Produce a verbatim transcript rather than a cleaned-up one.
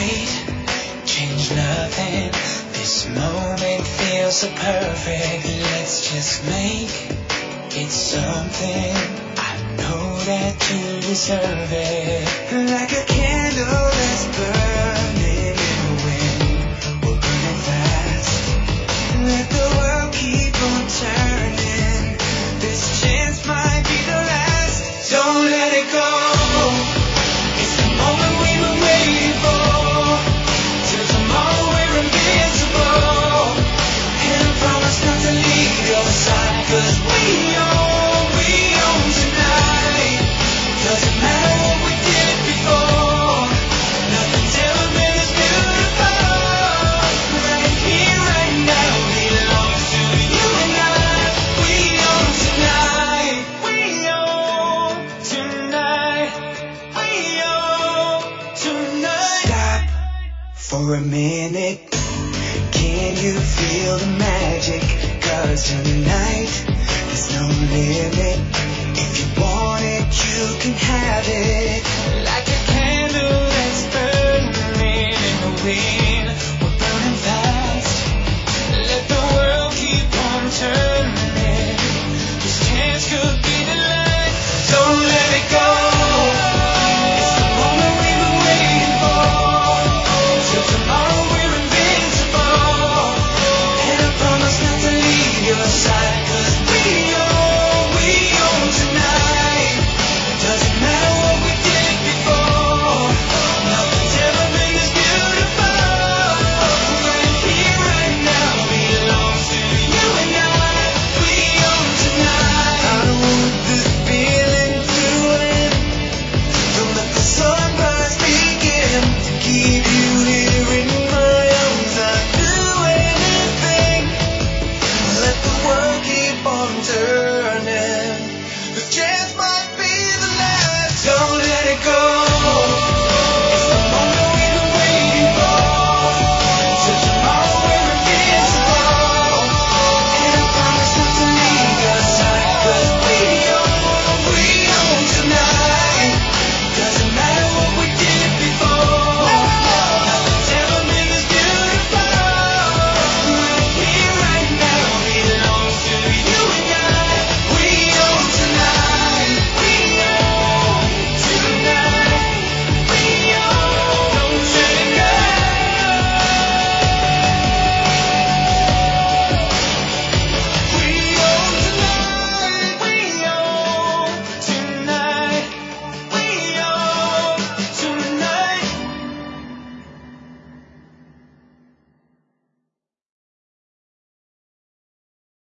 wait, change nothing. This moment feels so perfect. Let's just make it something. I know that you deserve it. Like a candle that's burning in the wind. We're burning fast. Let the world keep on turning. This chance might be the last. Don't let it go. It's the moment we've been waiting for. Till tomorrow we're invincible. And I promise not to leave your side. Cause we own, we own tonight. Doesn't matter what we did before. Nothing's ever been as beautiful. Right here, right now, belongs to you and I. We own tonight. We own tonight. We own tonight. Stop for a minute. Can you feel the magic? Cause tonight there's no limit. If you want it, you can have it.